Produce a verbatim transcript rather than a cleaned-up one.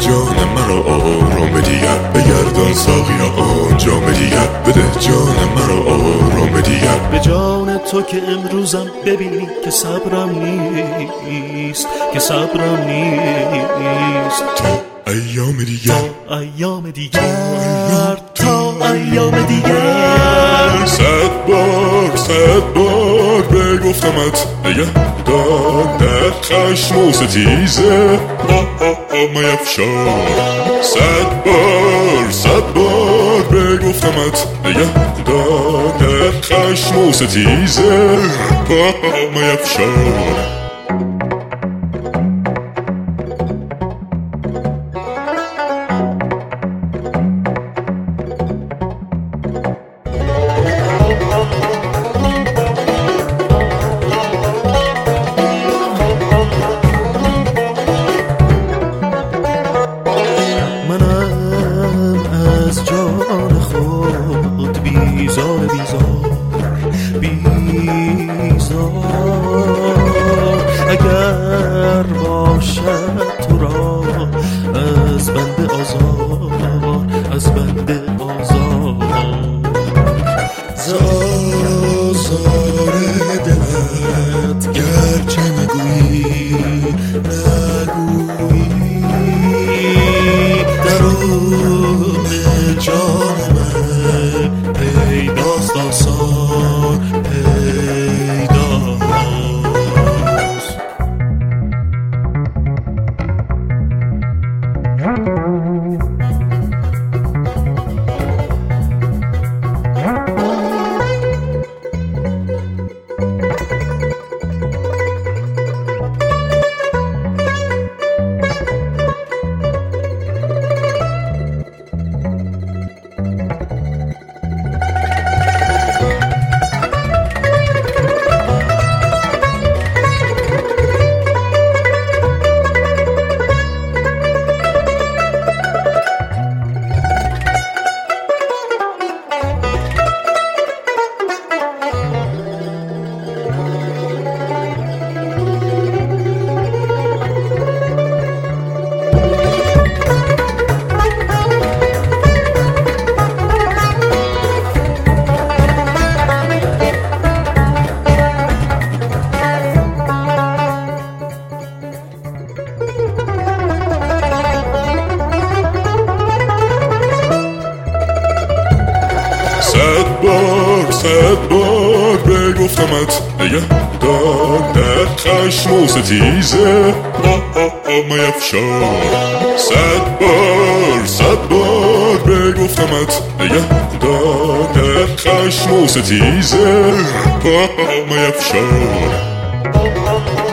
جان مرا آرام دیگر، بگردان ساقیا جام دیگر، بده جان مرا آرام دیگر. به جان تو که امروزم ببینی که صبرم نیست، که صبرم نیست. تا ایام دیگر، تا ایام دیگر، تا ایام دیگر. صد بار صد بار بگفتمت نگهدار، در خشم و ستیزه میفشان. صد بار صد بار بگفتمت نگهدار، در خشم و ستیزه میفشان. بیزار بیزار بیزار، اگر باشد تو را از بنده آزار، از بنده آزار. زازار دلت گرچه نگویی نگویی، درون جان من پیداست آسان پیداست. صد بار صد بار بگفتمت نگهدار، در خشم و ستیزه میفشان. صد بار صد بار بگفتمت نگهدار، در خشم و ستیزه میفشان.